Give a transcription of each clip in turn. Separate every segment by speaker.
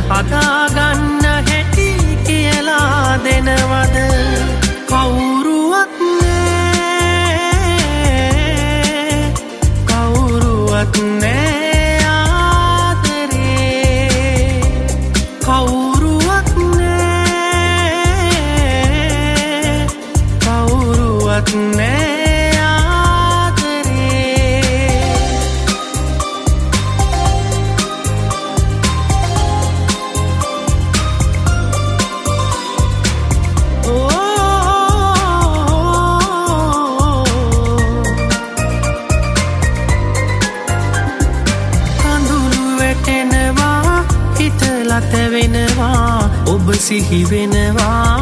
Speaker 1: හදාගන්න හැටි කියලා දෙනවද කවුරුවත් නෑ කවුරුවත් නෑ ආදරේ කවුරුවත් නෑ කවුරුවත් නෑ වෙනවා ඔබ සිහි වෙනවා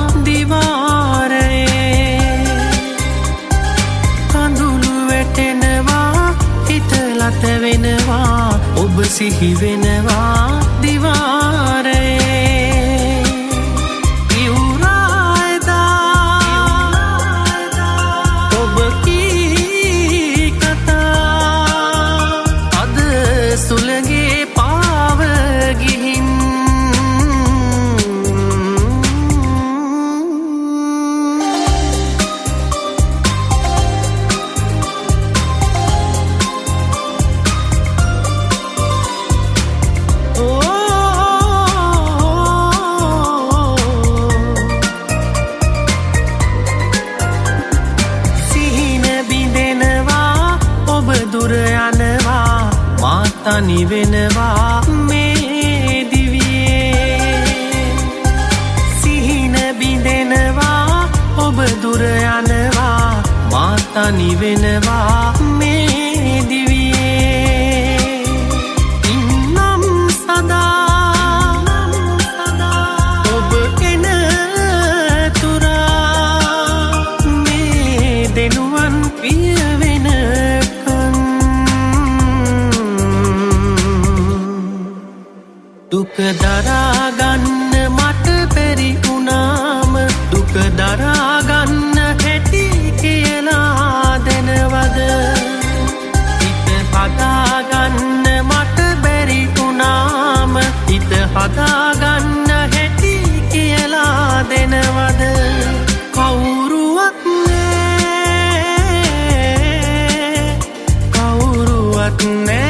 Speaker 1: දිවාරයේ කඳුළු වැටෙනවා හිතලත වෙනවා ඔබ සිහි වෙනවා දිවාරයේ ඉවුරායදා ඔබ කී කතා අද සුළගේ පාව ගිහින් තනි වෙනවා මේ දිවියේ සිහින බිඳෙනවා ඔබ දුර යනවා මා තනි වෙනවා මේ දිවියේ ඉන්නම් සදා ඔබ එන තුරා මේ දෙනුවන් පිය දුක දරාගන්න මට බැරි වුණාම දුක දරාගන්න හැටි කියලා දෙනවද හිත හදාගන්න මට බැරි වුණාම හිත හදාගන්න හැටි කියලා දෙනවද කවුරුවත් නෑ කවුරුවත් නෑ